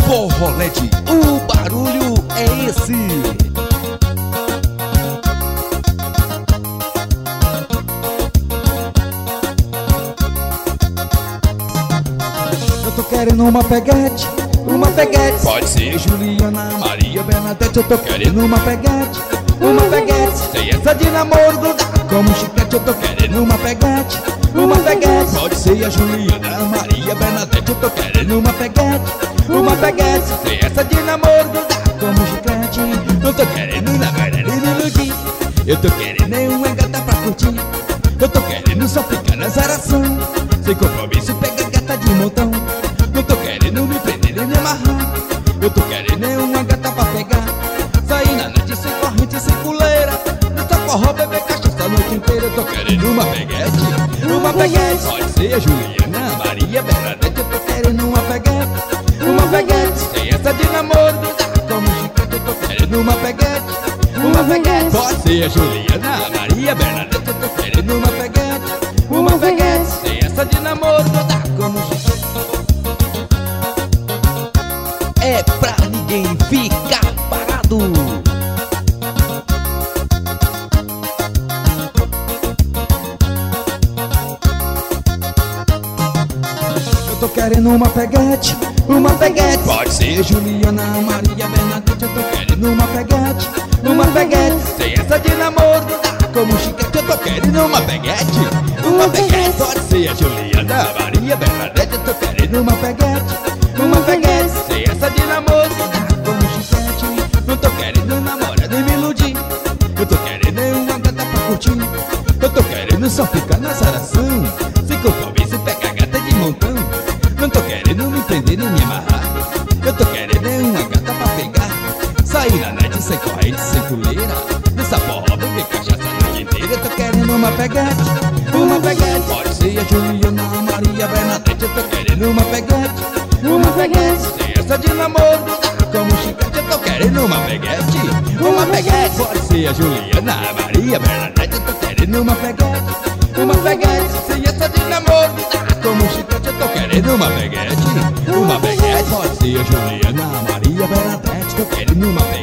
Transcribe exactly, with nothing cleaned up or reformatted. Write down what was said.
Forrolete, o barulho é esse. Eu tô querendo uma peguete, uma peguete. Pode ser Juliana, Maria, Bernadette. Eu tô querendo uma peguete, uma peguete. sem essa de namoro grudar Como chiclete eu tô querendo uma peguete, uma peguete. Pode ser a Juliana, Maria, Bernadette. Eu tô querendo uma peguete, uma peguete. Sem essa de namoro grudar Como chiclete, não tô querendo namorar e me iludir. eu tô querendo é uma gata pra curtir. Eu tô querendo só ficar na zaração, Sem compromisso, pega gata de montão. não tô querendo me prender e me amarrar. Eu tô querendo é uma gata pra pegar. Sair na noite sem corrente, sem coleira, Nessa forró, beber cachaça a noite inteira. Eu tô querendo querendo uma peguete. uma peguete, Pode ser a Juliana, Maria, Bernadette. eu tô querendo uma peguete, uma peguete. Sem essa de namoro grudar Como chiclete eu tô querendo uma peguete, uma peguete. Pode ser a Juliana, Maria, Bernadette. eu tô querendo uma peguete, uma peguete. Sem essa de namoro grudar Como chiclete é pra ninguém ficar parado. eu tô querendo uma peguete, uma peguete. Pode ser Juliana, Maria, Bernadette. Eu tô querendo uma peguete, uma peguete. sem essa de namoro grudar Como chiclete eu tô querendo uma peguete. Uma peguete. Pode ser a Juliana, Maria, Bernadette. Eu tô querendo uma peguete, uma peguete. sem essa de namoro grudar Como chiclete, não tô querendo namorar nem me iludir. eu tô querendo é uma gata pra curtir. Eu tô querendo só ficar na zaração, sem compromisso, pega gata de montão. Não tô querendo me prender nem me amarrar. Eu tô querendo é uma gata pra pegar. Sair na noite sem corrente, sem coleira, nessa forró beber cachaça a noite inteira. Eu tô querendo uma peguete, uma peguete. Pode ser a Juliana, Maria, Bernadette. Eu tô querendo Uma peguete, uma peguete. sem essa de namoro grudar Como chiclete eu tô querendo uma peguete. Uma peguete. Pode ser a Juliana, Maria, Bernadette. Eu tô querendo uma peguete, uma peguete. sem essa de namoro grudar Como chiclete eu tô querendo querendo uma peguete. Uma peguete. Pode ser a Juliana, Maria, Bernadette. Tô querendo uma peguete.